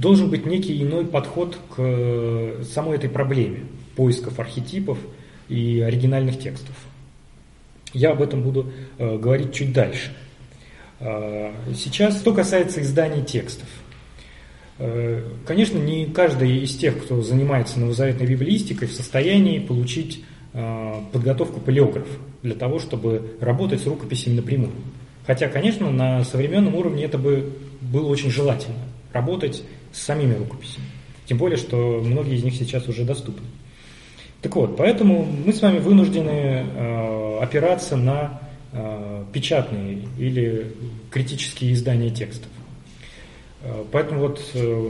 должен быть некий иной подход к самой этой проблеме поисков архетипов и оригинальных текстов. Я об этом буду говорить чуть дальше. Сейчас, что касается изданий текстов. Конечно, не каждый из тех, кто занимается новозаветной библеистикой, в состоянии получить подготовку палеографа для того, чтобы работать с рукописями напрямую. Хотя, конечно, на современном уровне это бы было очень желательно – работать с самими рукописями. Тем более, что многие из них сейчас уже доступны. Так вот, поэтому мы с вами вынуждены опираться на печатные или критические издания текстов. Поэтому вот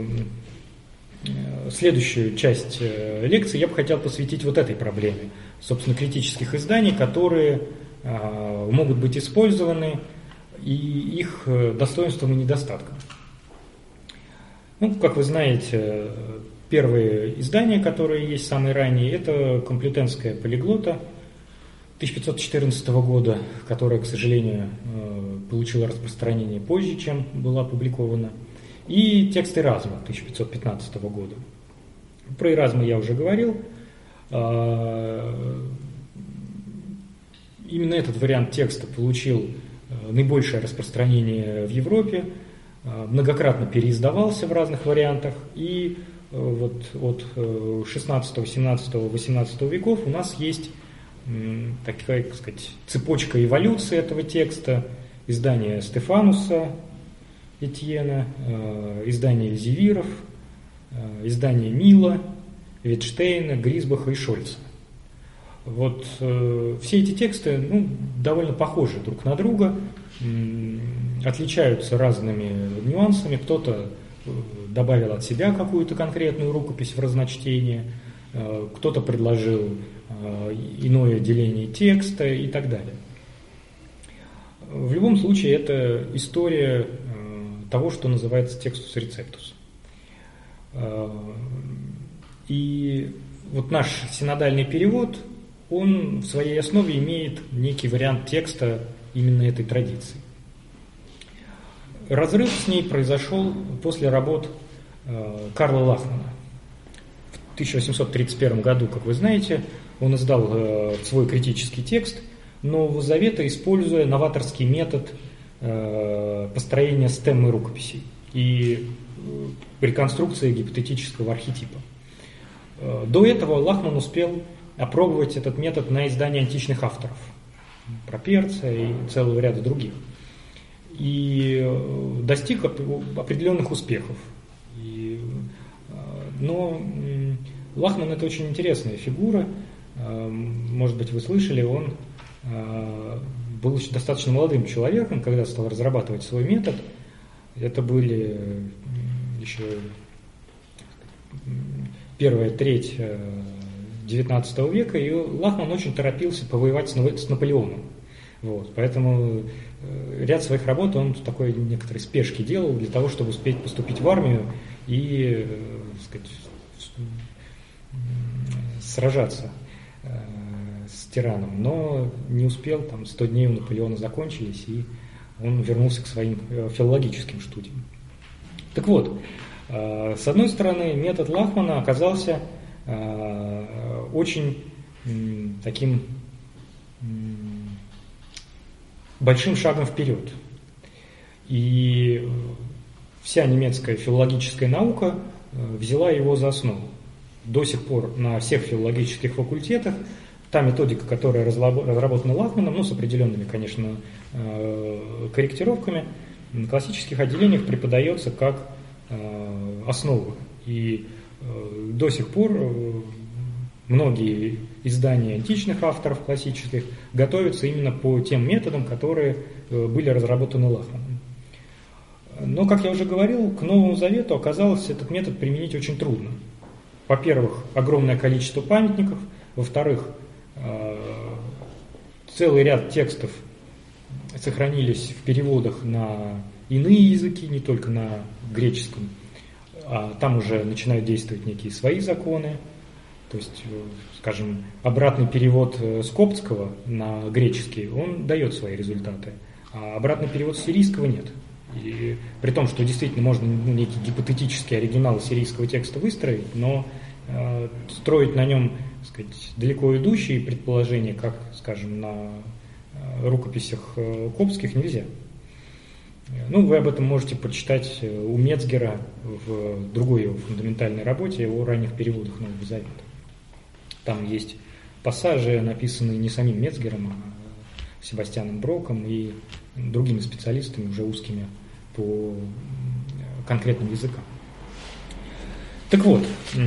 следующую часть лекции я бы хотел посвятить вот этой проблеме, собственно, критических изданий, которые могут быть использованы, и их достоинством и недостатком. Ну, как вы знаете, первые издания, которые есть самые ранние, это Комплютенская полиглота 1514 года, которая, к сожалению, получила распространение позже, чем была опубликована, и текст Эразма 1515 года. Про Эразма я уже говорил. Именно этот вариант текста получил наибольшее распространение в Европе, многократно переиздавался в разных вариантах, и вот от 16, 17, 18 веков у нас есть такая, так сказать, цепочка эволюции этого текста: издание Стефануса Этьена, издание Эльзевиров, издание Мила, Витштейна, Грисбаха и Шольца. Вот все эти тексты довольно похожи друг на друга, отличаются разными нюансами. Кто-то добавил от себя какую-то конкретную рукопись в разночтение, кто-то предложил иное деление текста и так далее. В любом случае, это история того, что называется текстус рецептус. И вот наш синодальный перевод, он в своей основе имеет некий вариант текста именно этой традиции. Разрыв с ней произошел после работ Карла Лахмана. В 1831 году, как вы знаете, он издал свой критический текст Нового Завета, используя новаторский метод построения стеммы рукописей и реконструкции гипотетического архетипа. До этого Лахман успел опробовать этот метод на издании античных авторов, Проперца и целого ряда других, и достиг определенных успехов. Но Лахман – это очень интересная фигура. Может быть, вы слышали, он был еще достаточно молодым человеком, когда стал разрабатывать свой метод. Это были еще первая треть XIX века, и Лахман очень торопился повоевать с Наполеоном. Вот, поэтому ряд своих работ он в такой некоторой спешке делал для того, чтобы успеть поступить в армию и, так сказать, сражаться с тираном. Но не успел, там 100 дней у Наполеона закончились, и он вернулся к своим филологическим студиям. Так вот, с одной стороны, метод Лахмана оказался очень таким большим шагом вперед. И вся немецкая филологическая наука взяла его за основу. До сих пор на всех филологических факультетах та методика, которая разработана Лахманом, с определенными, конечно, корректировками, на классических отделениях преподается как основа. И до сих пор многие издания античных авторов классических готовятся именно по тем методам, которые были разработаны Лахманом. Но, как я уже говорил, к Новому Завету оказалось этот метод применить очень трудно. Во-первых, огромное количество памятников. Во-вторых, целый ряд текстов сохранились в переводах на иные языки, не только на греческом. А там уже начинают действовать некие свои законы. То есть, скажем, обратный перевод с коптского на греческий, он дает свои результаты, а обратный перевод с сирийского нет. И при том, что действительно можно некий гипотетический оригинал сирийского текста выстроить, но строить на нем, так сказать, далеко идущие предположения, как, скажем, на рукописях коптских, нельзя. Ну, вы об этом можете прочитать у Мецгера в другой его фундаментальной работе о ранних переводах Нового Завета. Там есть пассажи, написанные не самим Мецгером, а Себастьяном Броком и другими специалистами, уже узкими по конкретным языкам. Так вот,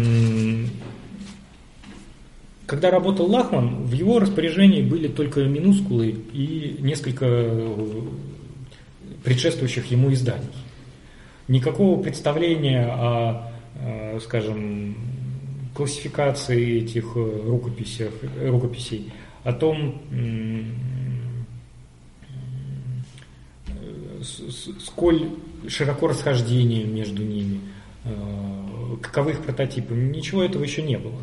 когда работал Лахман, в его распоряжении были только минускулы и несколько предшествующих ему изданий. Никакого представления о, скажем, классификации этих рукописей, о том, сколь широко расхождение между ними, каковы их прототипы, ничего этого еще не было.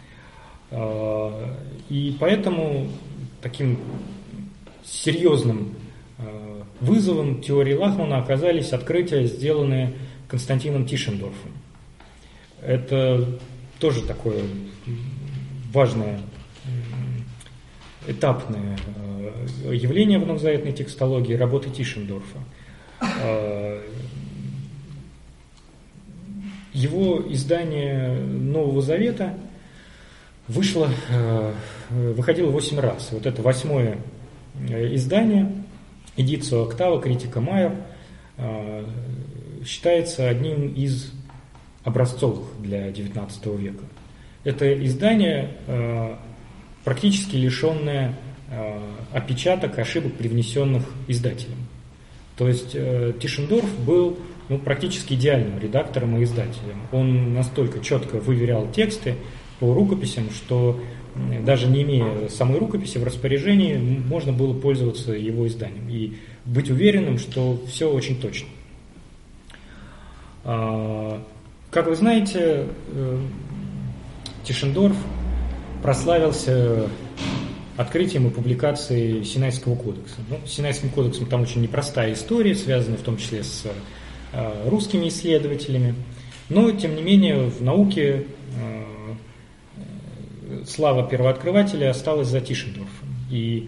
И поэтому таким серьезным вызовом теории Лахмана оказались открытия, сделанные Константином Тишендорфом. Это тоже такое важное, этапное явление в новозаветной текстологии, работы Тишендорфа. Его издание Нового Завета выходило 8 раз. Вот это 8-е издание, эдицио октава, критика Майер, считается одним из образцовых для XIX века. Это издание практически лишенное опечаток, ошибок, привнесенных издателем. То есть Тишендорф был практически идеальным редактором и издателем. Он настолько четко выверял тексты по рукописям, что даже не имея самой рукописи в распоряжении, можно было пользоваться его изданием и быть уверенным, что все очень точно. Как вы знаете, Тишендорф прославился открытием и публикацией Синайского кодекса. С Синайским кодексом там очень непростая история, связанная в том числе с русскими исследователями, но, тем не менее, в науке слава первооткрывателя осталась за Тишендорфом. И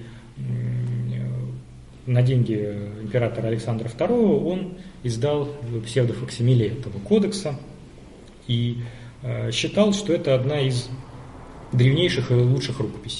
на деньги императора Александра II он издал псевдофаксимиле этого кодекса и считал, что это одна из древнейших и лучших рукописей.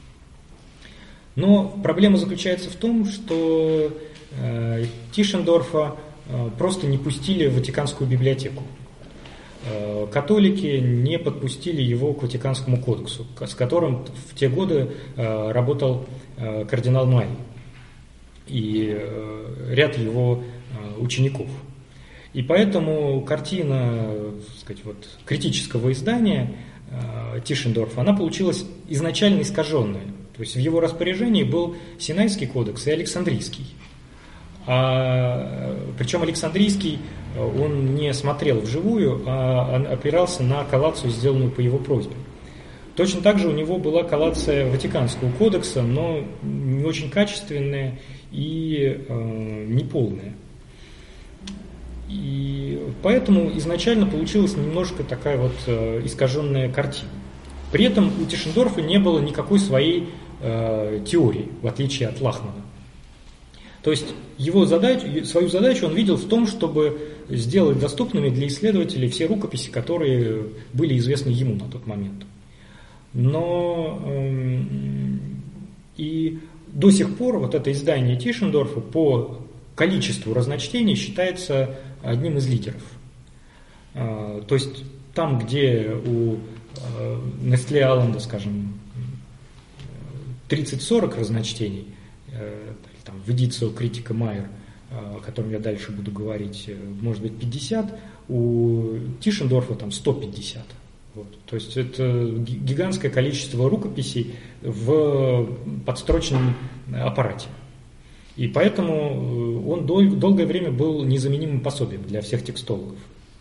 Но проблема заключается в том, что Тишендорфа просто не пустили в Ватиканскую библиотеку. Католики не подпустили его к Ватиканскому кодексу, с которым в те годы работал кардинал Майи и ряд его учеников. И поэтому картина, так сказать, критического издания Тишендорфа, она получилась изначально искаженная. То есть в его распоряжении был Синайский кодекс и Александрийский. Причем Александрийский он не смотрел вживую, а опирался на коллацию, сделанную по его просьбе. Точно так же у него была коллация Ватиканского кодекса, но не очень качественная и неполная. И поэтому изначально получилась немножко такая искаженная картина. При этом у Тишендорфа не было никакой своей теории, в отличие от Лахмана. То есть свою задачу он видел в том, чтобы сделать доступными для исследователей все рукописи, которые были известны ему на тот момент. Но и до сих пор это издание Тишендорфа по количеству разночтений считается одним из лидеров. То есть там, где у Нестле Алленда, скажем, 30-40 разночтений, там, в эдицио критика Майер, о котором я дальше буду говорить, может быть 50, у Тишендорфа там 150. То есть это гигантское количество рукописей в подстрочном аппарате. И поэтому он долгое время был незаменимым пособием для всех текстологов.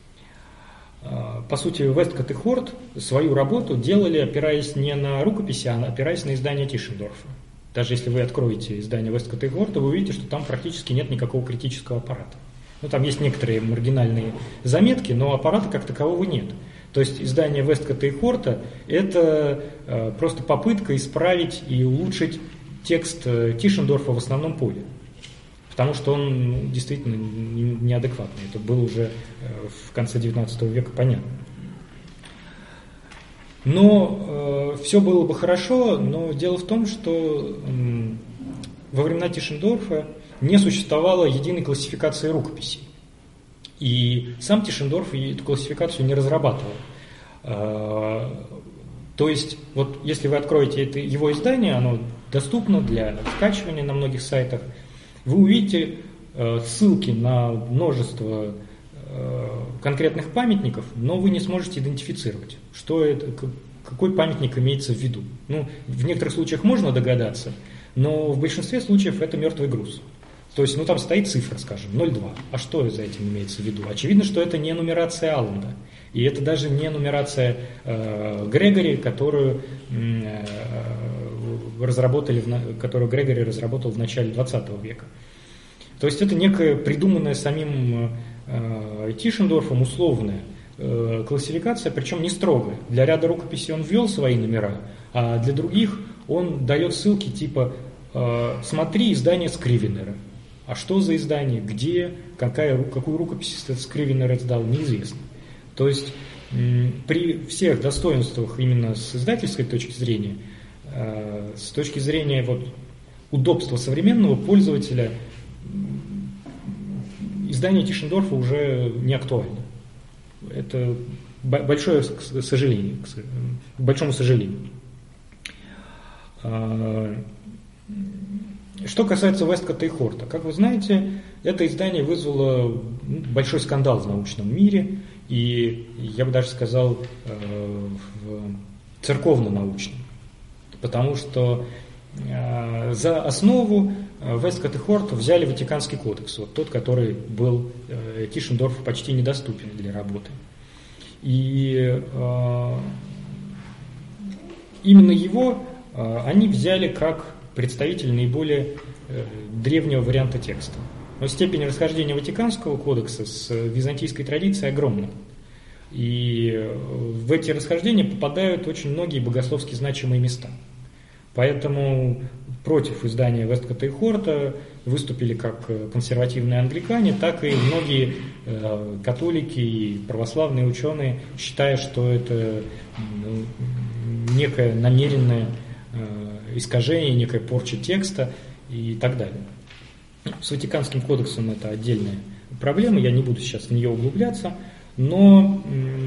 По сути, Весткотт и Хорт свою работу делали, опираясь не на рукописи, а опираясь на издание Тишендорфа. Даже если вы откроете издание Весткотта и Хорта, вы увидите, что там практически нет никакого критического аппарата. Ну, там есть некоторые маргинальные заметки, но аппарата как такового нет. То есть издание Весткотта и Хорта – это просто попытка исправить и улучшить текст Тишендорфа в основном поле. Потому что он действительно неадекватный. Это было уже в конце XIX века понятно. Но все было бы хорошо, но дело в том, что во времена Тишендорфа не существовало единой классификации рукописей. И сам Тишендорф эту классификацию не разрабатывал. То есть, вот если вы откроете его издание, оно доступно для скачивания на многих сайтах, вы увидите ссылки на множество конкретных памятников, но вы не сможете идентифицировать, что это, какой памятник имеется в виду. Ну, в некоторых случаях можно догадаться, но в большинстве случаев это мертвый груз. То есть, там стоит цифра, скажем, 0,2. А что за этим имеется в виду? Очевидно, что это не нумерация Алланда. И это даже не нумерация Грегори, которую Грегори разработал в начале 20 века. То есть, это некая придуманная самим Тишендорфом условная классификация, причем не строгая. Для ряда рукописей он ввел свои номера, а для других он дает ссылки типа «Смотри издание Скривенера». А что за издание, где, какую рукопись Скривенер издал, неизвестно. То есть при всех достоинствах именно с издательской точки зрения, с точки зрения удобства современного пользователя, издание Тишендорфа уже не актуально. Это большое сожаление, к большому сожалению. Что касается Весткотта и Хорта, как вы знаете, это издание вызвало большой скандал в научном мире, и я бы даже сказал, в церковно-научном. Потому что за основу Весткотт и Хорт взяли Ватиканский кодекс, тот, который был Тишендорфу почти недоступен для работы. И именно его они взяли как представитель наиболее древнего варианта текста. Но степень расхождения Ватиканского кодекса с византийской традицией огромна. И в эти расхождения попадают очень многие богословски значимые места. Поэтому против издания Весткотта и Хорта выступили как консервативные англикане, так и многие католики и православные ученые, считая, что это некое намеренное искажение, некая порча текста и так далее. С Ватиканским кодексом это отдельная проблема, я не буду сейчас в нее углубляться, но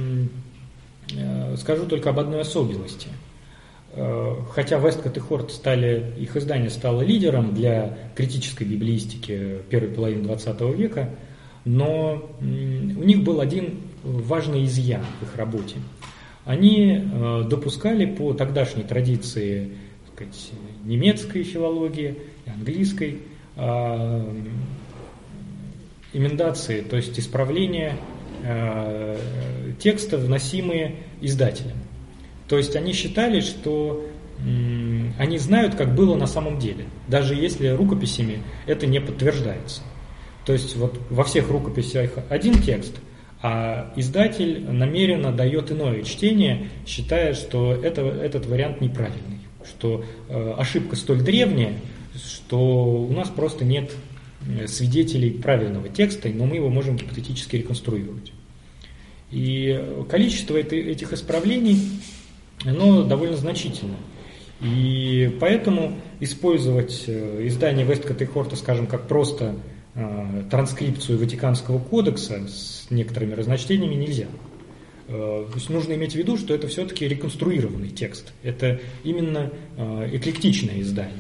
скажу только об одной особенности. Хотя Весткотт и Хорт их издание стало лидером для критической библеистики первой половины XX века, но у них был один важный изъян в их работе. Они допускали по тогдашней традиции, так сказать, немецкой филологии и английской эмендации, то есть исправления текста, вносимые издателем. То есть они считали, что они знают, как было на самом деле, даже если рукописями это не подтверждается. То есть во всех рукописях один текст, а издатель намеренно дает иное чтение, считая, что этот вариант неправильный, что ошибка столь древняя, что у нас просто нет свидетелей правильного текста, но мы его можем гипотетически реконструировать. И количество этих исправлений, оно довольно значительно. И поэтому использовать издание Весткотта и Хорта, скажем, как просто транскрипцию Ватиканского кодекса с некоторыми разночтениями нельзя. То есть нужно иметь в виду, что это все-таки реконструированный текст. Это именно эклектичное издание.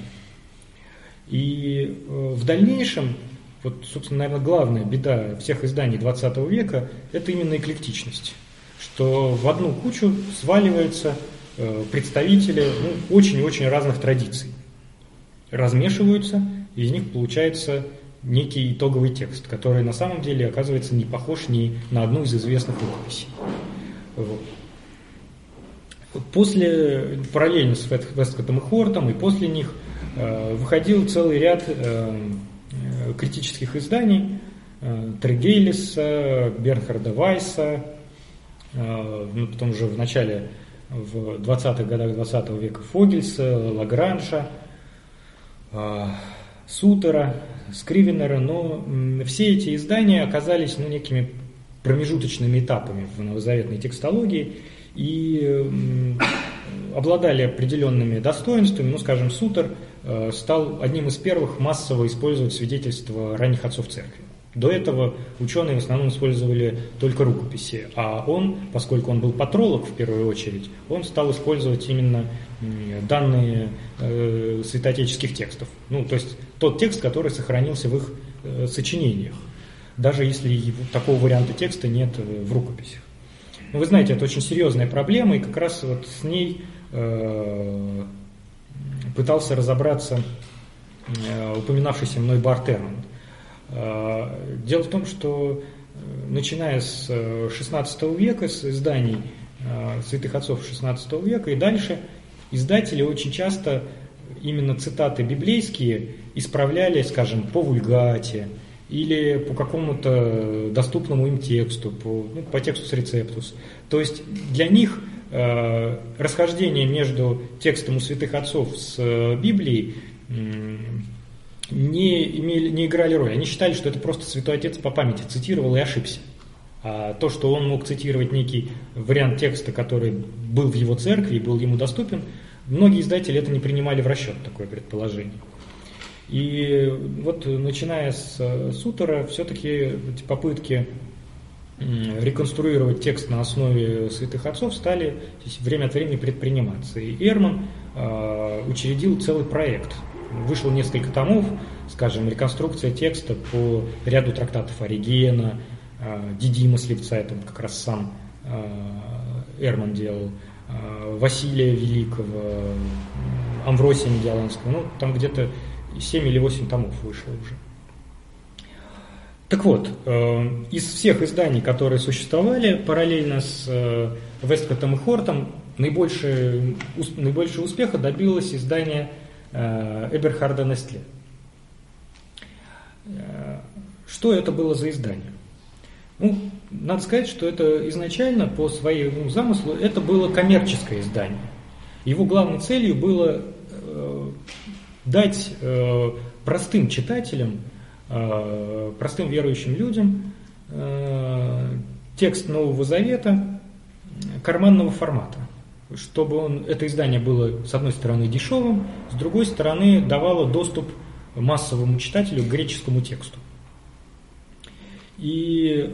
И в дальнейшем, собственно, наверное, главная беда всех изданий XX века – это именно эклектичность. Что в одну кучу сваливаются представители очень-очень разных традиций. Размешиваются, и из них получается некий итоговый текст, который на самом деле оказывается не похож ни на одну из известных рукописей. Параллельно с Весткоттом и Хортом, и после них выходил целый ряд критических изданий, Трегейлиса, Бернхарда Вайса, потом уже в начале, в 20-х годах 20 века Фогельса, Лагранжа, Сутера, Скривенера, но все эти издания оказались некими промежуточными этапами в новозаветной текстологии и обладали определенными достоинствами. Скажем, Сутер стал одним из первых массово использовать свидетельства ранних отцов церкви. До этого ученые в основном использовали только рукописи, а он, поскольку он был патролог в первую очередь, он стал использовать именно данные святоотеческих текстов. То есть тот текст, который сохранился в их сочинениях, даже если такого варианта текста нет в рукописях. Вы знаете, это очень серьезная проблема, и как раз вот с ней пытался разобраться упоминавшийся мной Барт Эрманд. Дело в том, что начиная с XVI века, с изданий святых отцов XVI века и дальше, издатели очень часто именно цитаты библейские исправляли, скажем, по вульгате или по какому-то доступному им тексту, по тексту с рецептус. То есть для них расхождение между текстом у святых отцов с Библией не играли роли. Они считали, что это просто святой отец по памяти цитировал и ошибся. А то, что он мог цитировать некий вариант текста, который был в его церкви и был ему доступен, многие издатели это не принимали в расчет, такое предположение. И вот начиная с Сутера, все-таки эти попытки реконструировать текст на основе святых отцов стали время от времени предприниматься. И Эрман учредил целый проект. Вышло несколько томов, скажем, реконструкция текста по ряду трактатов Оригена, Дидима Сливца, это как раз сам Эрман делал, Василия Великого, Амвросия Медиаланского, там где-то 7 или 8 томов вышло уже. Так вот, из всех изданий, которые существовали параллельно с Весткоттом и Хортом, наибольшего успеха добилось издание Эберхарда Нестле. Что это было за издание? Надо сказать, что это изначально по своему замыслу это было коммерческое издание. Его главной целью было дать простым читателям, простым верующим людям текст Нового Завета карманного формата, чтобы это издание было, с одной стороны, дешевым, с другой стороны, давало доступ массовому читателю к греческому тексту. И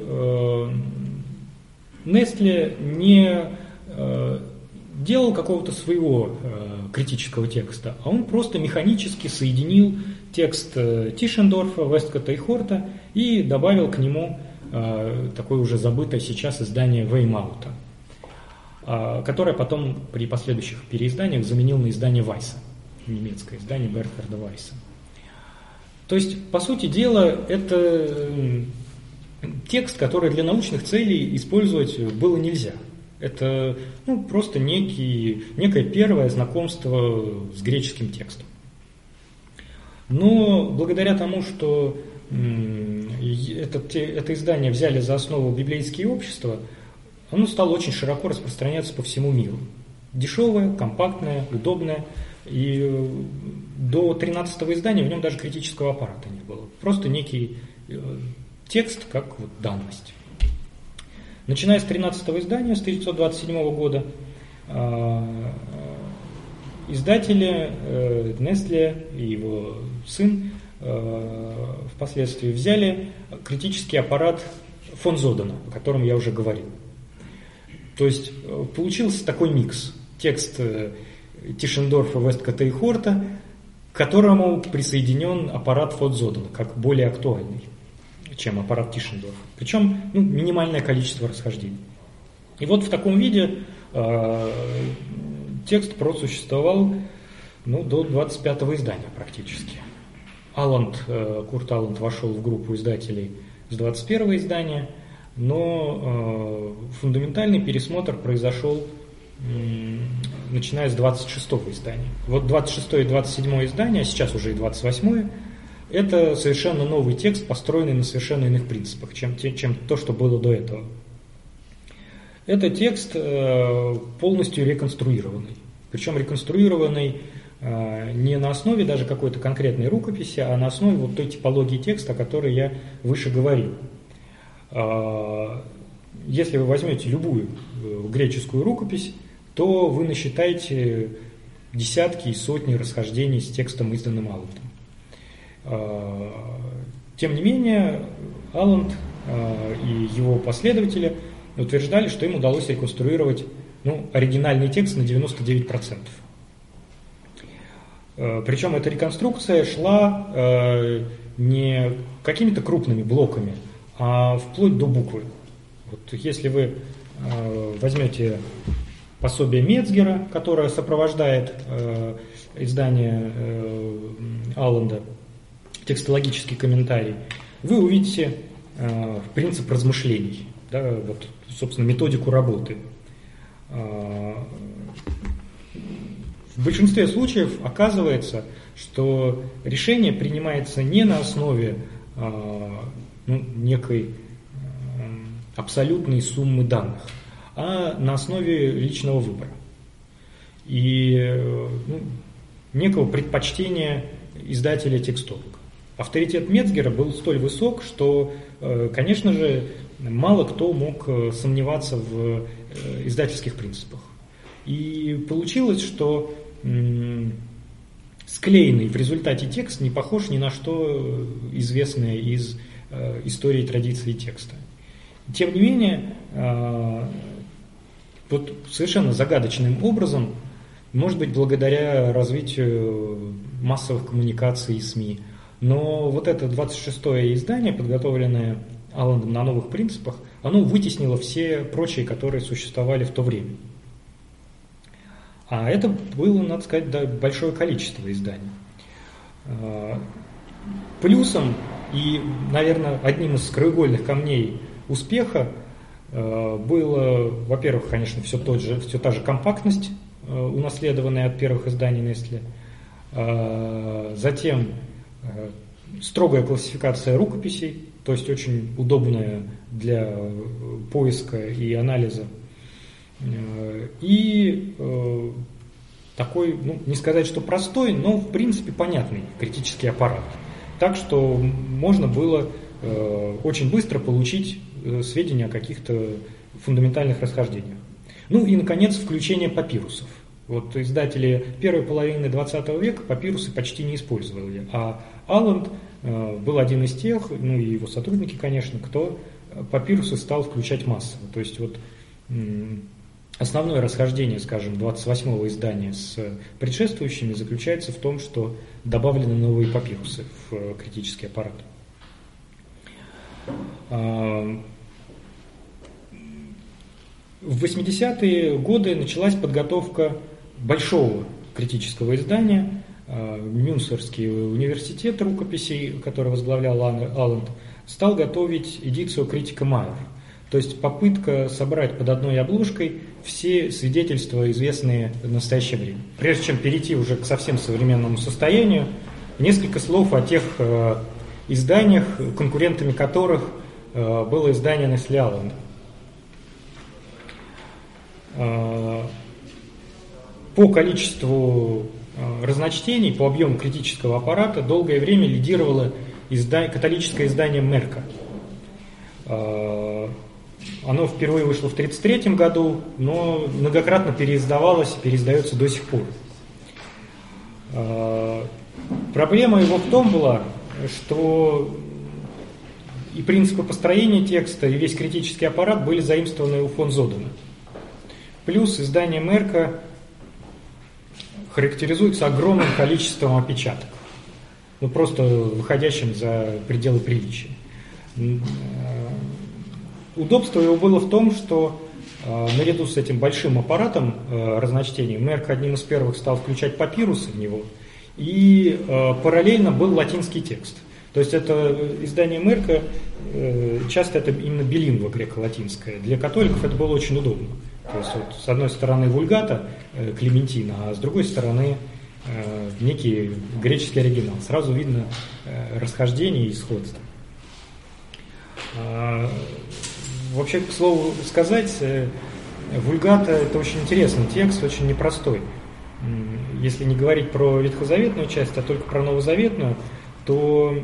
Нестле не делал какого-то своего критического текста, а он просто механически соединил текст Тишендорфа, Весткотта и Хорта и добавил к нему такое уже забытое сейчас издание Веймаута, которое потом при последующих переизданиях заменил на издание Вайса, немецкое издание Бернхарда Вайса. То есть, по сути дела, это текст, который для научных целей использовать было нельзя. Это просто некое первое знакомство с греческим текстом. Но благодаря тому, что это издание взяли за основу библейские общества, оно стало очень широко распространяться по всему миру. Дешевое, компактное, удобное. И до 13-го издания в нем даже критического аппарата не было. Просто некий текст как данность. Начиная с 13-го издания, с 1927 года, издатели Нестле и его сын впоследствии взяли критический аппарат фон Зодена, о котором я уже говорил. То есть получился такой микс. Текст Тишендорфа, Весткотта и Хорта, к которому присоединен аппарат фон Зодена, как более актуальный, чем аппарат Тишендорфа. Причем минимальное количество расхождений. И вот в таком виде текст просуществовал до 25-го издания практически. Курт Алланд вошел в группу издателей с 21-го издания, но фундаментальный пересмотр произошел начиная с 26-го издания. Вот 26-е и 27-е издания, а сейчас уже и 28-е, это совершенно новый текст, построенный на совершенно иных принципах, чем то, что было до этого. Это текст полностью реконструированный. Причем реконструированный не на основе даже какой-то конкретной рукописи, а на основе вот той типологии текста, о которой я выше говорил. Если вы возьмете любую греческую рукопись, то вы насчитаете десятки и сотни расхождений с текстом, изданным Алландом. Тем не менее, Алланд и его последователи утверждали, что им удалось реконструировать оригинальный текст на 99%. Причем эта реконструкция шла не какими-то крупными блоками, а вплоть до буквы. Вот если вы возьмете пособие Мецгера, которое сопровождает издание Алланда, текстологический комментарий, вы увидите принцип размышлений, да, вот, собственно, методику работы. В большинстве случаев оказывается, что решение принимается не на основе некой абсолютной суммы данных, а на основе личного выбора и некого предпочтения издателя текстолога. Авторитет Мецгера был столь высок, что, конечно же, мало кто мог сомневаться в издательских принципах. И получилось, что склеенный в результате текст не похож ни на что известное из истории и традиции текста. Тем не менее, вот совершенно загадочным образом, может быть, благодаря развитию массовых коммуникаций и СМИ, но вот это 26-е издание, подготовленное Алландом на новых принципах, оно вытеснило все прочие, которые существовали в то время. А это было, надо сказать, большое количество изданий. Плюсом и, наверное, одним из краеугольных камней успеха было, во-первых, конечно, все та же компактность, унаследованная от первых изданий Nestle. Затем строгая классификация рукописей, то есть очень удобная для поиска и анализа. И такой, не сказать, что простой, но в принципе понятный критический аппарат. Так что можно было очень быстро получить сведения о каких-то фундаментальных расхождениях. Ну и, наконец, включение папирусов. Вот издатели первой половины 20 века папирусы почти не использовали, а Алланд был один из тех, и его сотрудники, конечно, кто папирусы стал включать массово. То есть вот основное расхождение, скажем, 28-го издания с предшествующими заключается в том, что добавлены новые папирусы в критический аппарат. В 80-е годы началась подготовка большого критического издания. Мюнхенский университет рукописей, который возглавлял Алланд, стал готовить эдицию критика Майер. То есть попытка собрать под одной обложкой все свидетельства, известные в настоящее время. Прежде чем перейти уже к совсем современному состоянию, несколько слов о тех изданиях, конкурентами которых было издание Nestle Алланда. По количеству разночтений, по объему критического аппарата долгое время лидировало католическое издание Мерка. Оно впервые вышло в 1933 году, но многократно переиздавалось и переиздается до сих пор. Проблема его в том была, что и принципы построения текста, и весь критический аппарат были заимствованы у фон Зодена. Плюс издание Мерка характеризуется огромным количеством опечаток, просто выходящим за пределы приличия. Удобство его было в том, что наряду с этим большим аппаратом разночтений Мерк одним из первых стал включать папирусы в него, и параллельно был латинский текст. То есть это издание Мерка, часто это именно билингва греко-латинская. Для католиков это было очень удобно. То есть вот, с одной стороны вульгата Клементина, а с другой стороны некий греческий оригинал. Сразу видно расхождение и сходство. Вообще, к слову сказать, Вульгата – это очень интересный текст, очень непростой. Если не говорить про ветхозаветную часть, а только про новозаветную, то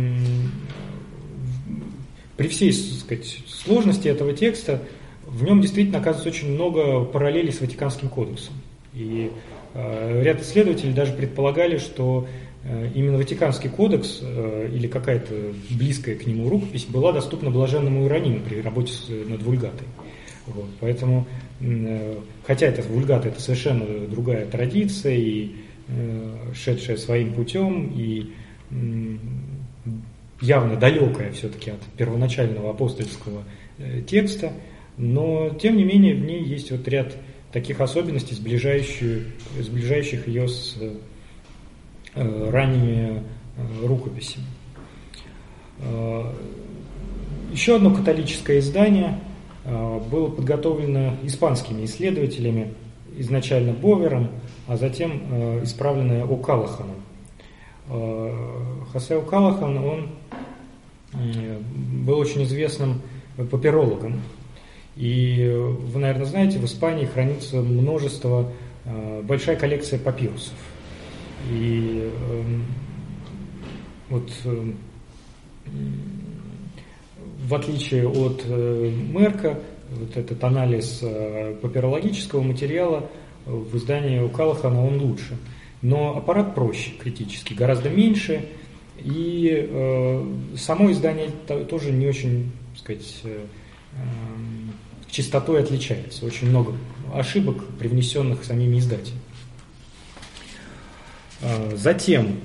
при всей, так сказать, сложности этого текста в нем действительно оказывается очень много параллелей с Ватиканским кодексом. И ряд исследователей даже предполагали, что именно Ватиканский кодекс или какая-то близкая к нему рукопись была доступна блаженному Иерониму при работе над Вульгатой. Вот. Поэтому, хотя это Вульгата – это совершенно другая традиция, и шедшая своим путем, и явно далекая все-таки от первоначального апостольского текста, но, тем не менее, в ней есть вот ряд таких особенностей, сближающих ее с ранними рукописями. Еще одно католическое издание было подготовлено испанскими исследователями, изначально Бовером, а затем исправленное О'Каллаханом. Хосе О'Каллахан, он был очень известным папирологом. И вы, наверное, знаете, в Испании хранится большая коллекция папирусов. И в отличие от Мерка, вот этот анализ папирологического материала в издании О'Каллахана он лучше. Но аппарат проще, критически, гораздо меньше. И само издание тоже не очень, так сказать, чистотой отличается. Очень много ошибок, привнесенных самими издателями. Затем,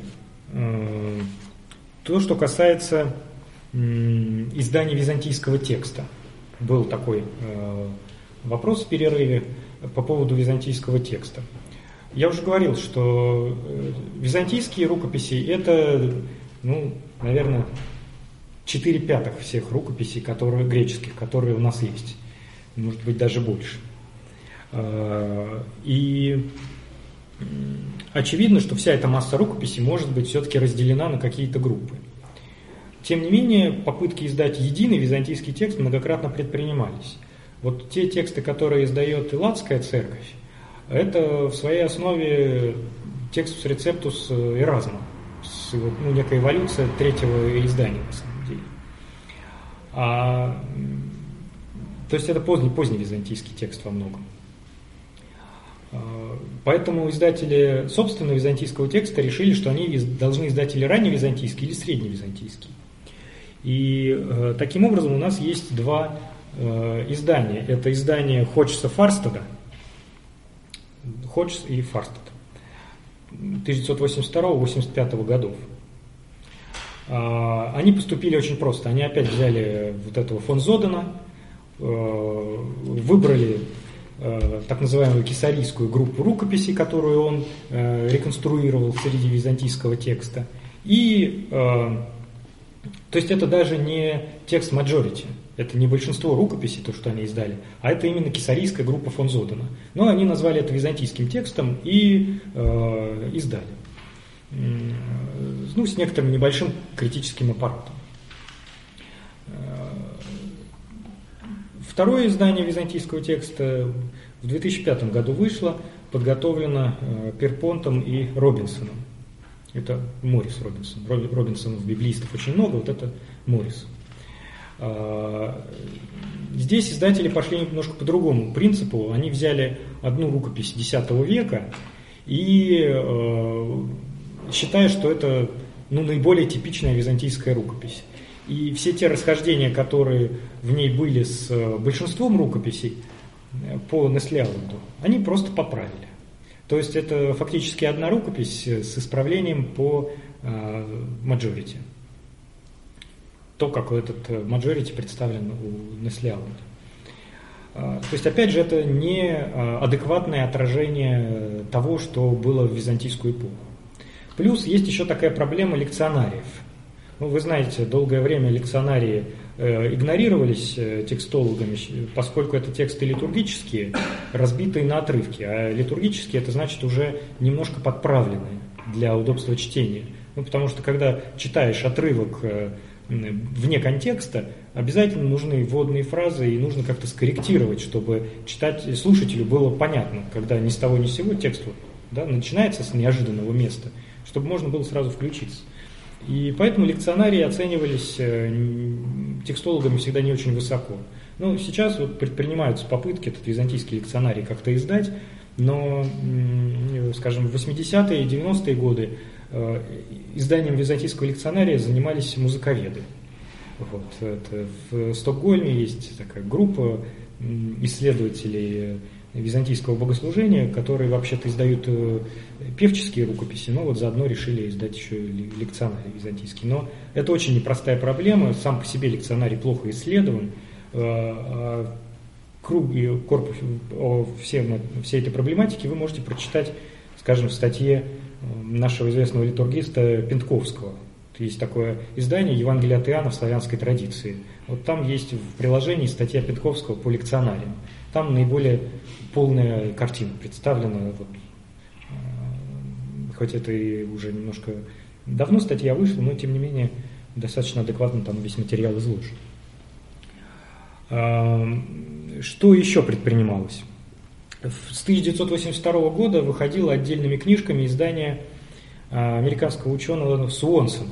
то, что касается изданий византийского текста. Был такой вопрос в перерыве по поводу византийского текста. Я уже говорил, что византийские рукописи – это, наверное, 4/5 всех рукописей, греческих, которые у нас есть. Может быть, даже больше. И очевидно, что вся эта масса рукописей может быть все-таки разделена на какие-то группы. Тем не менее, попытки издать единый византийский текст многократно предпринимались. Вот те тексты, которые издает Элладская церковь, это в своей основе текстус рецептус Эразма, некая эволюция третьего издания, на самом деле. То есть это поздний византийский текст во многом. Поэтому издатели собственного византийского текста решили, что они должны издать или ранневизантийский, или средневизантийский. И таким образом у нас есть два издания. Это издание Ходжеса Фарстеда, Ходжес и Фарстед, 1982-85 годов. Они поступили очень просто. Они опять взяли вот этого фон Зодена, выбрали так называемую кесарийскую группу рукописей, которую он реконструировал среди византийского текста. И, то есть это даже не текст majority, это не большинство рукописей, то, что они издали, а это именно кесарийская группа фон Зодена. Но они назвали это византийским текстом и издали. С некоторым небольшим критическим аппаратом. Второе издание византийского текста в 2005 году вышло, подготовлено Перпонтом и Робинсоном. Это Морис Робинсон. Робинсонов библеистов очень много, вот это Морис. Здесь издатели пошли немножко по другому принципу. Они взяли одну рукопись X века и считая, что это наиболее типичная византийская рукопись. И все те расхождения, которые в ней были с большинством рукописей по Неслиаланду, они просто поправили. То есть это фактически одна рукопись с исправлением по majority. То, как этот majority представлен у Неслиаланда. То есть, опять же, это не адекватное отражение того, что было в византийскую эпоху. Плюс есть еще такая проблема лекционариев. Вы знаете, долгое время лекционарии игнорировались текстологами, поскольку это тексты литургические, разбитые на отрывки. А литургические — это значит уже немножко подправленные для удобства чтения. Потому что когда читаешь отрывок вне контекста, обязательно нужны вводные фразы, и нужно как-то скорректировать, чтобы слушателю было понятно, когда ни с того ни с сего текст начинается с неожиданного места, чтобы можно было сразу включиться. И поэтому лекционарии оценивались текстологами всегда не очень высоко. Сейчас предпринимаются попытки этот византийский лекционарий как-то издать, но, скажем, в 80-е и 90-е годы изданием византийского лекционария занимались музыковеды. В Стокгольме есть такая группа исследователей византийского богослужения, которые вообще-то издают певческие рукописи, но заодно решили издать еще лекционарий византийский. Но это очень непростая проблема, сам по себе лекционарий плохо исследован, корпус всей этой проблематики вы можете прочитать, скажем, в статье нашего известного литургиста Пентковского. Есть такое издание «Евангелие от Иоанна в славянской традиции». Там есть в приложении статья Пентковского по лекционариям. Там наиболее полная картина представлена. Хоть это и уже немножко давно статья вышла, но тем не менее достаточно адекватно там весь материал изложен. Что еще предпринималось? С 1982 года выходило отдельными книжками издание американского ученого Суонсона.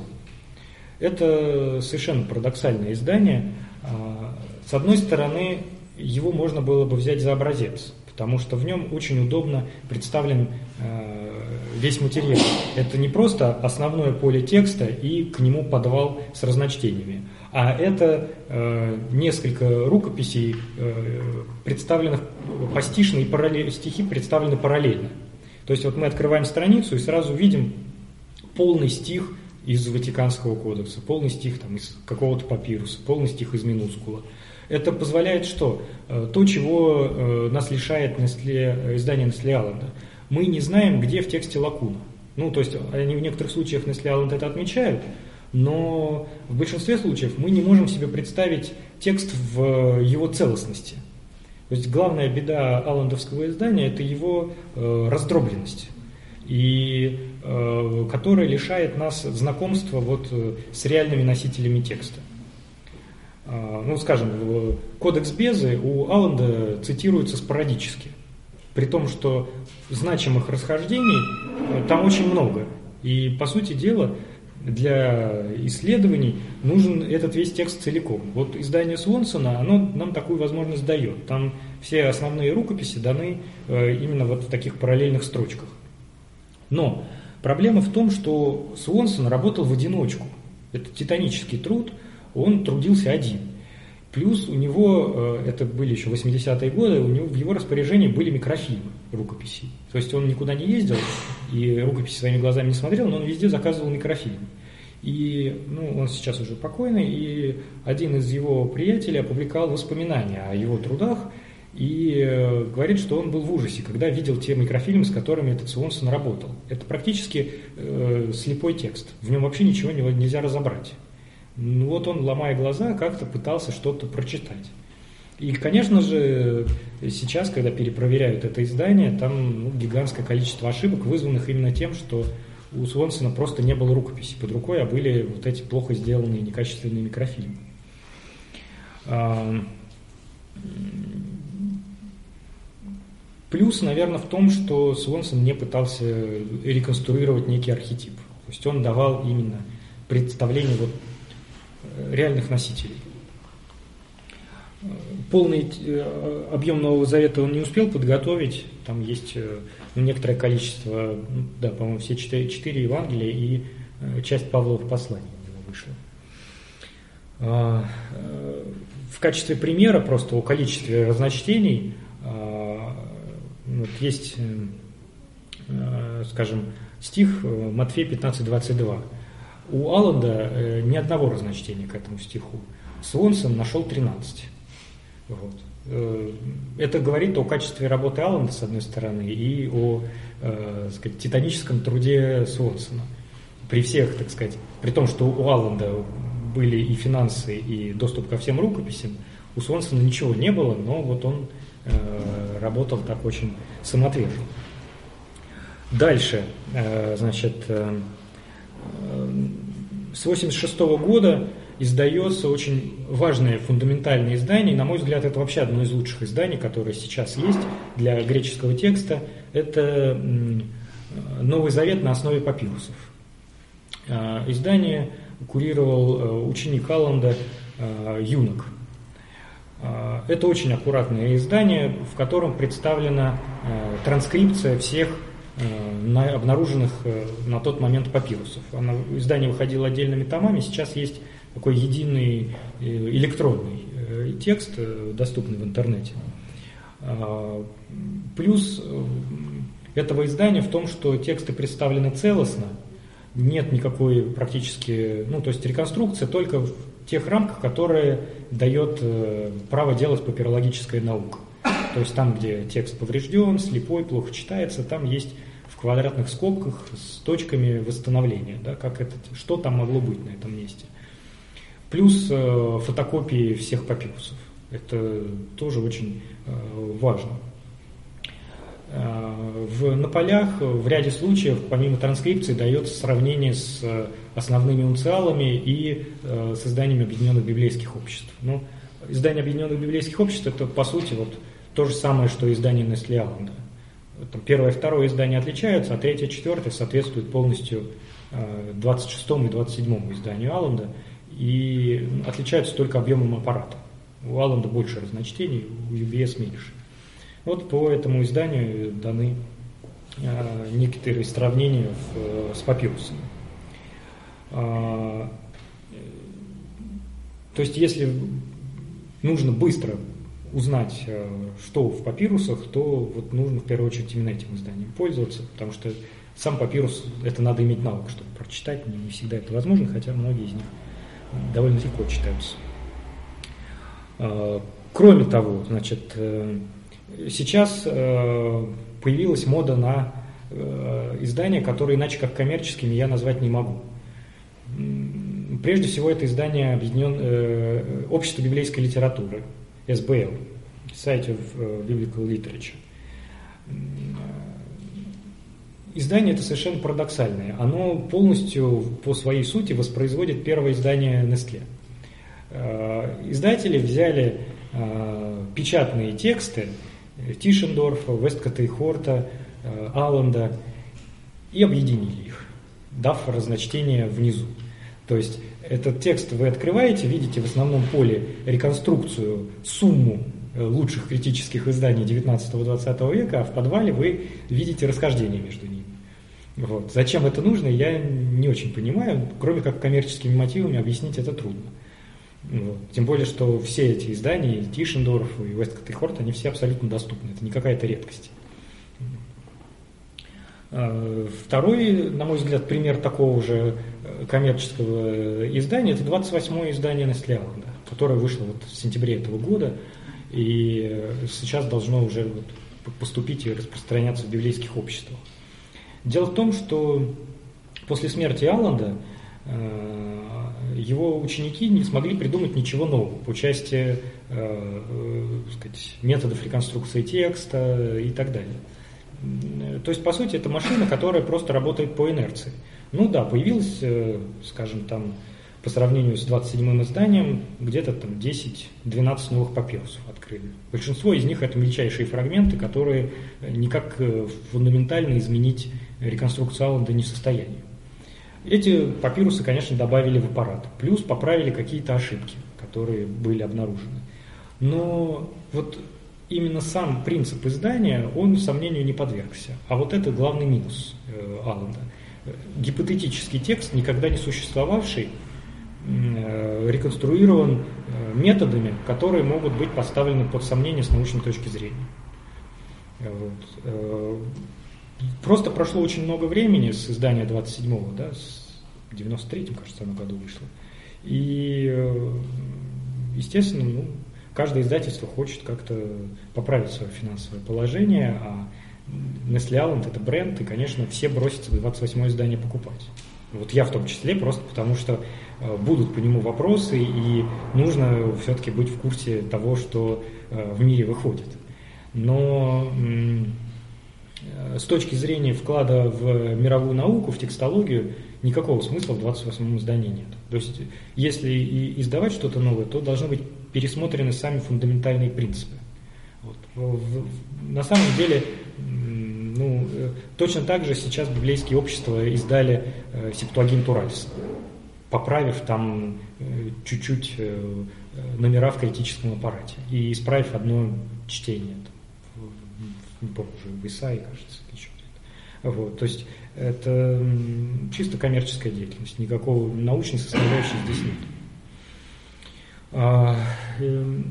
Это совершенно парадоксальное издание. С одной стороны, его можно было бы взять за образец, потому что в нем очень удобно представлен весь материал. Это не просто основное поле текста и к нему подвал с разночтениями, а это несколько рукописей, представленных пастишно, и стихи представлены параллельно. То есть мы открываем страницу и сразу видим полный стих из Ватиканского кодекса, полный стих из какого-то папируса, полный стих из Минускула. Это позволяет что? То, чего нас лишает издание Несли Алленда. Мы не знаем, где в тексте лакуна. То есть они в некоторых случаях Несли Алленд это отмечают, но в большинстве случаев мы не можем себе представить текст в его целостности. То есть главная беда аллендовского издания – это его раздробленность, и которая лишает нас знакомства с реальными носителями текста. Скажем, кодекс Безы у Алленда цитируется спорадически, при том, что значимых расхождений там очень много. И, по сути дела, для исследований нужен этот весь текст целиком. Издание Суонсона, оно нам такую возможность дает. Там все основные рукописи даны именно в таких параллельных строчках. Но проблема в том, что Суонсон работал в одиночку. Это титанический труд, он трудился один. Плюс у него, это были еще 80-е годы, в его распоряжении были микрофильмы рукописей. То есть он никуда не ездил и рукописи своими глазами не смотрел, но он везде заказывал микрофильм. И он сейчас уже покойный, и один из его приятелей опубликовал воспоминания о его трудах и говорит, что он был в ужасе, когда видел те микрофильмы, с которыми этот Суонсон работал. Это практически слепой текст, в нем вообще ничего нельзя разобрать. Он, ломая глаза, как-то пытался что-то прочитать. И, конечно же, сейчас, когда перепроверяют это издание, там гигантское количество ошибок, вызванных именно тем, что у Суонсона просто не было рукописи под рукой, а были эти плохо сделанные некачественные микрофильмы. Плюс, наверное, в том, что Суонсон не пытался реконструировать некий архетип. То есть он давал именно представление реальных носителей. Полный объем Нового Завета он не успел подготовить. Там есть некоторое количество, по-моему, все 4 Евангелия и часть Павловых посланий у него вышла. В качестве примера просто о количестве разночтений есть, скажем, стих Матфея 15:22. У Алленда ни одного разночтения к этому стиху. Суонсон нашел 13. Это говорит о качестве работы Алленда, с одной стороны, и о титаническом труде Суонсона. При всех, при том, что у Алленда были и финансы, и доступ ко всем рукописям. У Свонсона ничего не было, но вот он работал так очень самоотверженно. Дальше, значит, с 1986 года издается очень важное фундаментальное издание, и, на мой взгляд, это вообще одно из лучших изданий, которое сейчас есть для греческого текста. Это Новый Завет на основе папирусов. Издание курировал ученик Алланда Юнок. Это очень аккуратное издание, в котором представлена транскрипция всех обнаруженных на тот момент папирусов. Издание выходило отдельными томами, сейчас есть такой единый электронный текст, доступный в интернете. Плюс этого издания в том, что тексты представлены целостно, нет никакой практически, то есть реконструкция только в тех рамках, которые дает право делать папирологическая наука. То есть там, где текст поврежден, слепой, плохо читается, там есть в квадратных скобках с точками восстановления, да, что там могло быть на этом месте. Плюс фотокопии всех папирусов. Это тоже очень важно. На полях в ряде случаев, помимо транскрипции, дается сравнение с основными унциалами и с изданиями Объединенных Библейских Обществ. Издание Объединенных Библейских Обществ – это, по сути, то же самое, что издание Несли Алланда. Первое и второе издание отличаются, а третье и четвертое соответствуют полностью 26-му и 27-му изданию Алланда и отличаются только объемом аппарата. У Алланда больше разночтений, у UBS меньше. Вот по этому изданию даны некоторые сравнения с папирусами. То есть, если нужно быстро узнать, что в папирусах, то нужно в первую очередь именно этим изданием пользоваться, потому что сам папирус, это надо иметь навык, чтобы прочитать, не всегда это возможно, хотя многие из них довольно легко читаются. Кроме того, значит, сейчас появилась мода на издания, которые иначе как коммерческими я назвать не могу. Прежде всего, это издание Общества библейской литературы, SBL, Society of Biblical Literature. Издание это совершенно парадоксальное. Оно полностью по своей сути воспроизводит первое издание Nestlé. Издатели взяли печатные тексты Тишендорфа, Весткотта и Хорта, Алланда и объединили их, дав разночтение внизу. То есть этот текст вы открываете, видите в основном поле реконструкцию, сумму лучших критических изданий 19-20 века, а в подвале вы видите расхождение между ними. Вот. Зачем это нужно, я не очень понимаю, кроме как коммерческими мотивами объяснить это трудно. Вот. Тем более, что все эти издания, и Тишендорф, и Весткотт и Хорт, они все абсолютно доступны, это не какая-то редкость. Второй, на мой взгляд, пример такого же коммерческого издания – это 28-е издание Несли Алланда, которое вышло в сентябре этого года и сейчас должно уже поступить и распространяться в библейских обществах. Дело в том, что после смерти Алланда его ученики не смогли придумать ничего нового по части методов реконструкции текста и так далее. То есть, по сути, это машина, которая просто работает по инерции. Появилось, скажем, там, по сравнению с 27-м изданием, где-то там 10-12 новых папирусов открыли. Большинство из них это мельчайшие фрагменты, которые никак фундаментально изменить реконструкцию Алланда не в состоянии. Эти папирусы, конечно, добавили в аппарат, плюс поправили какие-то ошибки, которые были обнаружены. Но именно сам принцип издания, он сомнению не подвергся. А это главный минус Алланда. Гипотетический текст, никогда не существовавший, реконструирован методами, которые могут быть поставлены под сомнение с научной точки зрения. Просто прошло очень много времени с издания 27-го, в 93-м, кажется, оно году вышло. И, естественно, каждое издательство хочет как-то поправить свое финансовое положение, а Nestlé Alland – это бренд, и, конечно, все бросятся 28-е издание покупать. Вот я в том числе, просто потому что будут по нему вопросы, и нужно все-таки быть в курсе того, что в мире выходит. Но с точки зрения вклада в мировую науку, в текстологию, никакого смысла в 28-м издании нет. То есть, если и издавать что-то новое, то должны быть пересмотрены сами фундаментальные принципы. Вот. На самом деле, точно так же сейчас библейские общества издали Септуагинту Ральса, поправив там чуть-чуть номера в критическом аппарате и исправив одно чтение. Не помню, уже в Исаии, кажется, еще где-то. Вот, то есть это чисто коммерческая деятельность, никакого научной составляющей здесь нет.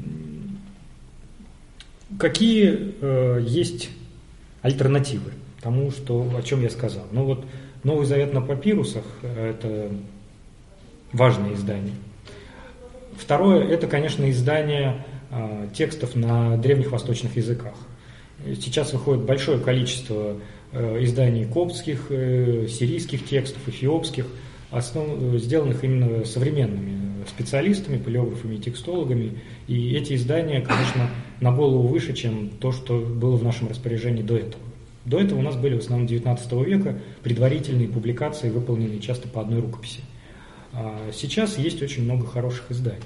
Какие есть альтернативы тому, о чем я сказал? Ну вот Новый Завет на папирусах – это важное издание. Второе – это, конечно, издание текстов на древних восточных языках. Сейчас выходит большое количество изданий коптских, сирийских текстов, эфиопских, сделанных именно современными специалистами, палеографами и текстологами. И эти издания, конечно, на голову выше, чем то, что было в нашем распоряжении до этого. До этого у нас были в основном 19 века предварительные публикации, выполненные часто по одной рукописи. А сейчас есть очень много хороших изданий.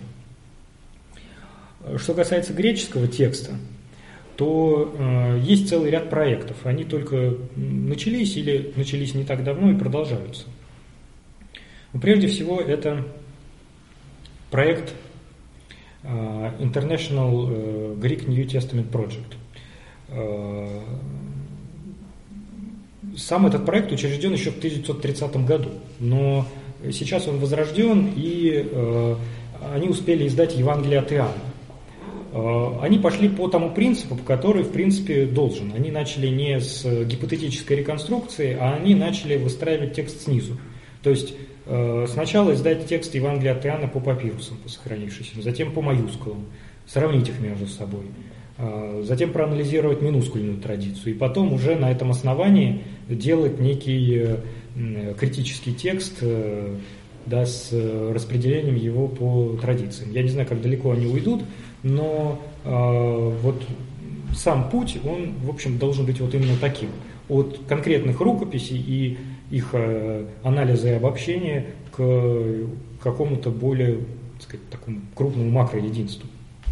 Что касается греческого текста, то есть целый ряд проектов. Они только начались или начались не так давно и продолжаются. Но прежде всего это проект International Greek New Testament Project. Сам этот проект учрежден еще в 1930 году, но сейчас он возрожден, и они успели издать Евангелие от Иоанна. Они пошли по тому принципу, по который, в принципе, должен. Они начали не с гипотетической реконструкции, а они начали выстраивать текст снизу. То есть сначала издать текст Евангелия от Иоанна по папирусам, по сохранившимся, затем по маюскулам, сравнить их между собой, затем проанализировать минускульную традицию, и потом уже на этом основании делать некий критический текст, да, с распределением его по традициям. Я не знаю, как далеко они уйдут, но вот сам путь, он, в общем, должен быть вот именно таким. От конкретных рукописей и их анализа и обобщения к какому-то более, так сказать, такому крупному макроединству.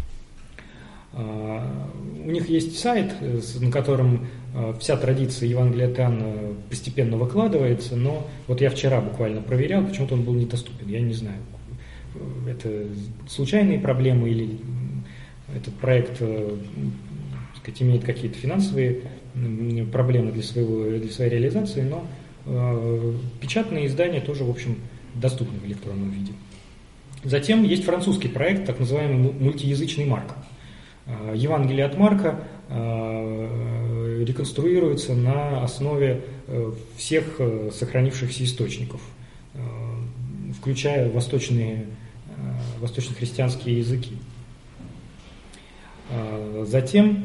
У них есть сайт, на котором вся традиция Евангелия от Иоанна постепенно выкладывается, но вот я вчера буквально проверял, почему-то он был недоступен. Я не знаю, это случайные проблемы или этот проект, так сказать, имеет какие-то финансовые проблемы для своей реализации, но печатные издания тоже, в общем, доступны в электронном виде. Затем есть французский проект, так называемый мультиязычный Марк. Евангелие от Марка реконструируется на основе всех сохранившихся источников, включая восточно-христианские языки. Затем,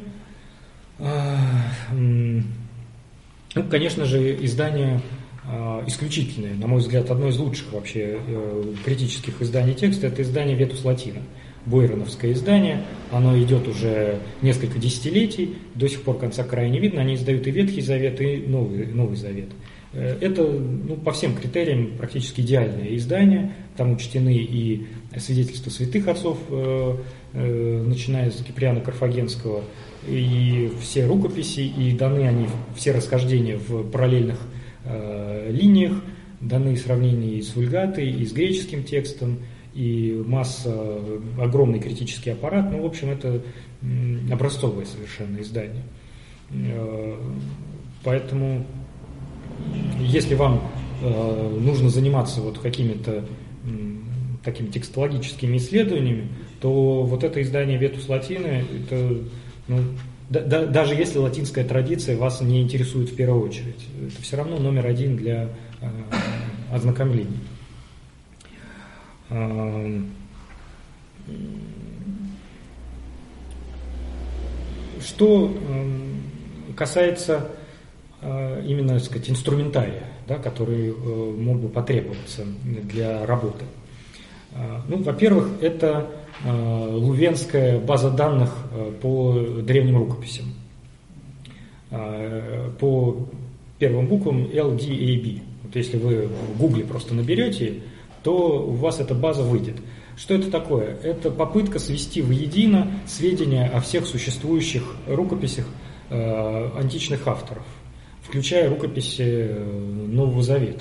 конечно же, издание исключительное, на мой взгляд, одно из лучших вообще критических изданий текста, это издание «Ветус Латина», бойроновское издание. Оно идет уже несколько десятилетий, до сих пор конца края не видно. Они издают и Ветхий Завет, и Новый Завет. Это по всем критериям практически идеальное издание. Там учтены и свидетельства святых отцов, начиная с Киприана Карфагенского, и все рукописи, и даны они, все расхождения в параллельных линиях, даны сравнения и с вульгатой, и с греческим текстом, и огромный критический аппарат. В общем, это образцовое совершенно издание. Поэтому, если вам нужно заниматься вот какими-то такими текстологическими исследованиями, то вот это издание «Ветус Латина», это, даже если латинская традиция вас не интересует в первую очередь, это все равно номер один для ознакомления. Что касается именно, так сказать, инструментария, да, который мог бы потребоваться для работы. Ну, во-первых, это лувенская база данных по древним рукописям. По первым буквам LDAB. Вот если вы в Гугле просто наберете, то у вас эта база выйдет. Что это такое? Это попытка свести воедино сведения о всех существующих рукописях античных авторов, включая рукописи Нового Завета.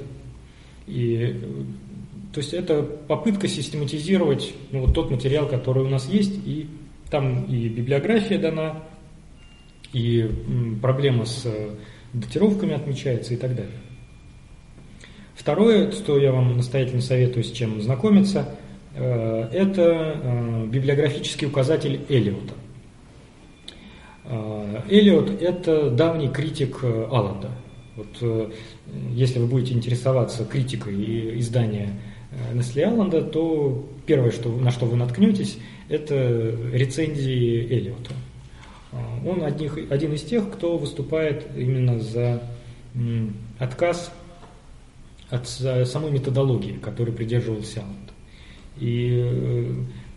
То есть это попытка систематизировать вот тот материал, который у нас есть, и там и библиография дана, и проблема с датировками отмечается и так далее. Второе, что я вам настоятельно советую, с чем знакомиться, это библиографический указатель Эллиота. Эллиот – это давний критик Алланда. Вот, если вы будете интересоваться критикой издания Несли Алланда, то первое, на что вы наткнетесь, это рецензии Эллиота. Он один из тех, кто выступает именно за отказ от самой методологии, которой придерживался Алланд. И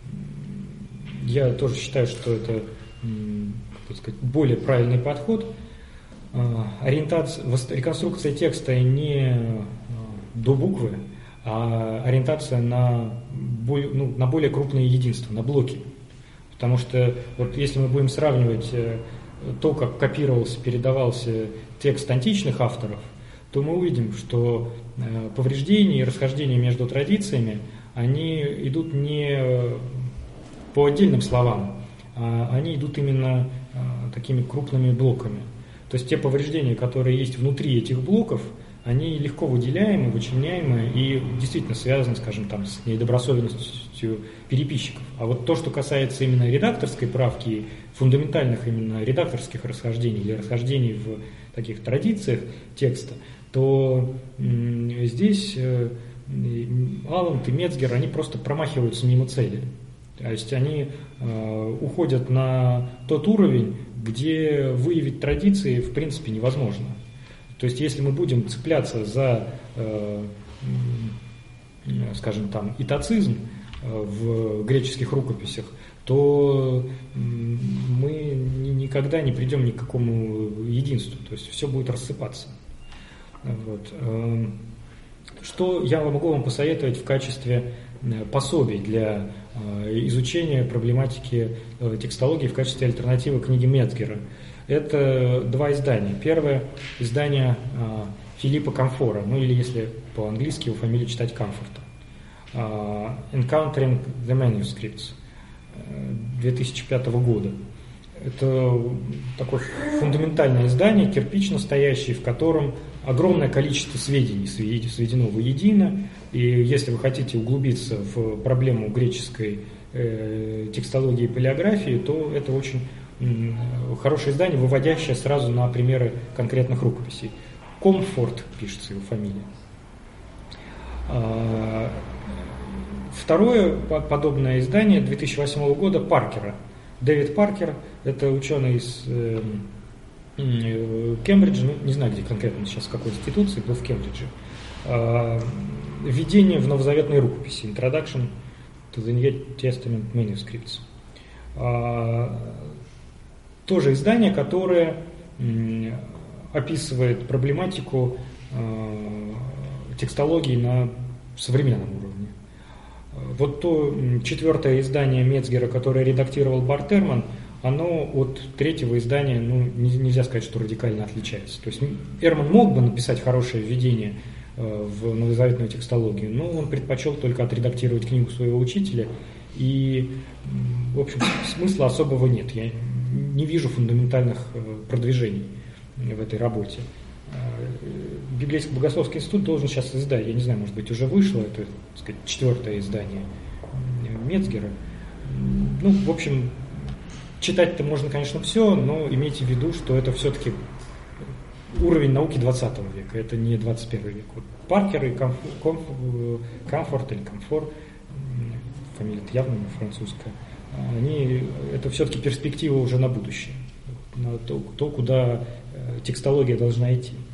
я тоже считаю, что это, так сказать, более правильный подход. Реконструкция текста не до буквы, а ориентация на более крупные единства, на блоки. Потому что вот если мы будем сравнивать то, как копировался, передавался текст античных авторов, то мы увидим, что повреждения и расхождения между традициями, они идут не по отдельным словам, а они идут именно такими крупными блоками. То есть те повреждения, которые есть внутри этих блоков, они легко выделяемы, вычленяемы и действительно связаны, скажем, там, с недобросовестностью переписчиков. А вот то, что касается именно редакторской правки, фундаментальных именно редакторских расхождений или расхождений в таких традициях текста, то здесь Алланд и Мецгер, они просто промахиваются мимо цели. То есть они уходят на тот уровень, где выявить традиции в принципе невозможно. То есть если мы будем цепляться за, скажем там, итацизм в греческих рукописях, то мы никогда не придем ни к какому единству, то есть все будет рассыпаться. Вот. Что я могу вам посоветовать в качестве пособий для изучения проблематики текстологии в качестве альтернативы книге Мецгера? Это два издания. Первое издание Филиппа Камфора, ну или если по-английски его фамилию читать Камфорта. Encountering the Manuscripts 2005 года. Это такое фундаментальное издание, кирпично стоящее, в котором огромное количество сведений сведено воедино. И если вы хотите углубиться в проблему греческой текстологии и палеографии, то это очень хорошее издание, выводящее сразу на примеры конкретных рукописей. Комфорт пишется его фамилия. Второе подобное издание 2008 года Паркера. Дэвид Паркер, это ученый из Кембриджа, не знаю, где конкретно сейчас, в какой институции, был в Кембридже. Введение в новозаветные рукописи. Introduction to the New Testament Manuscripts. Тоже издание, которое описывает проблематику текстологии на современном уровне. Вот то четвертое издание Мецгера, которое редактировал Барт Эрман, оно от третьего издания, нельзя сказать, что радикально отличается. То есть Эрман мог бы написать хорошее введение в новозаветную текстологию, но он предпочел только отредактировать книгу своего учителя, и, в общем, смысла особого нет. Я не вижу фундаментальных продвижений в этой работе. Библейско-богословский институт должен сейчас издать, я не знаю, может быть, уже вышло, это, так сказать, четвертое издание Мецгера. В общем, читать-то можно, конечно, все, но имейте в виду, что это все-таки уровень науки 20 века, это не 21 век. Вот Паркер и Камфорт или Камфор, фамилия-то явно не французская, это все-таки перспектива уже на будущее, на то, куда текстология должна идти.